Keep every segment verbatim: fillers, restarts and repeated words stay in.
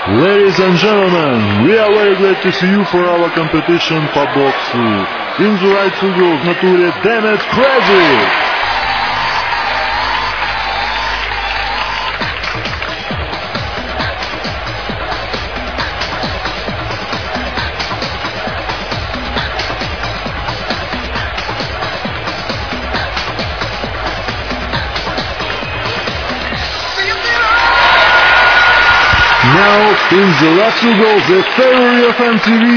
Ladies and gentlemen, we are very glad to see you for our competition по боксу. In the right угол в натуре Damn It Crazy! Now, in the left uгол, the favorite of M T V.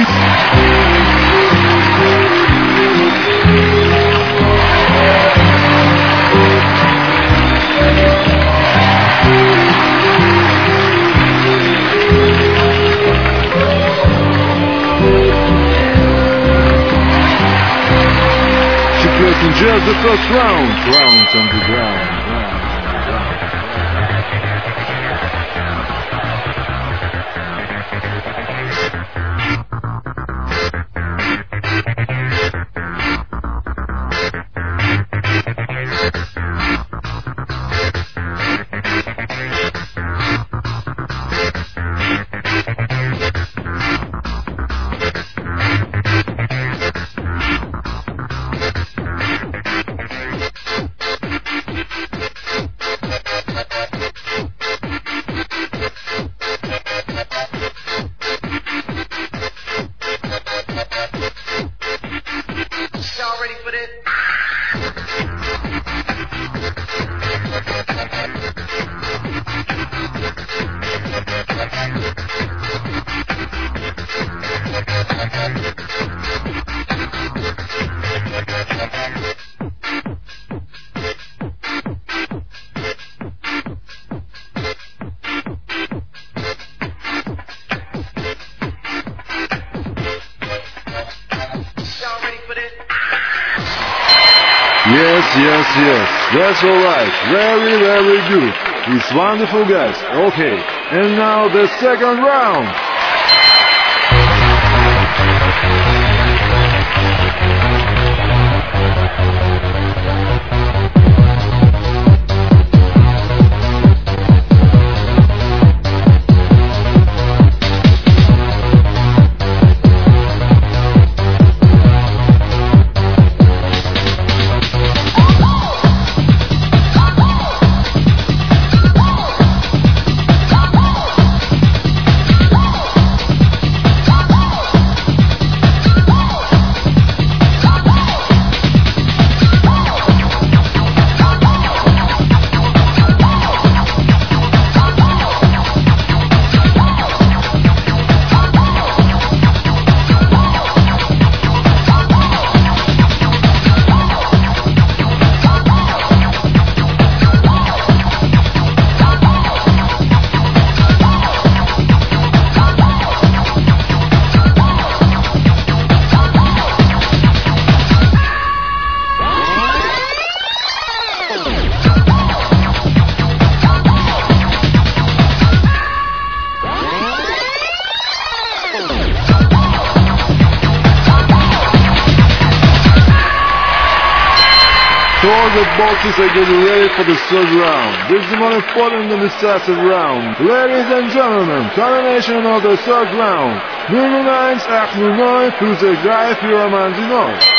She plays in just the first round, rounds on the ground. Y'all ready for this? Y'all ready for this? Yes, yes, yes. That's alright. Very, very good. It's wonderful, guys. Okay. And now the second round. So all the boxers are getting ready for the third round. This is the most important and decisive round. Ladies and gentlemen, combination of the third round. Nummer eins, acht null neun, Fusek drei, vier Mann,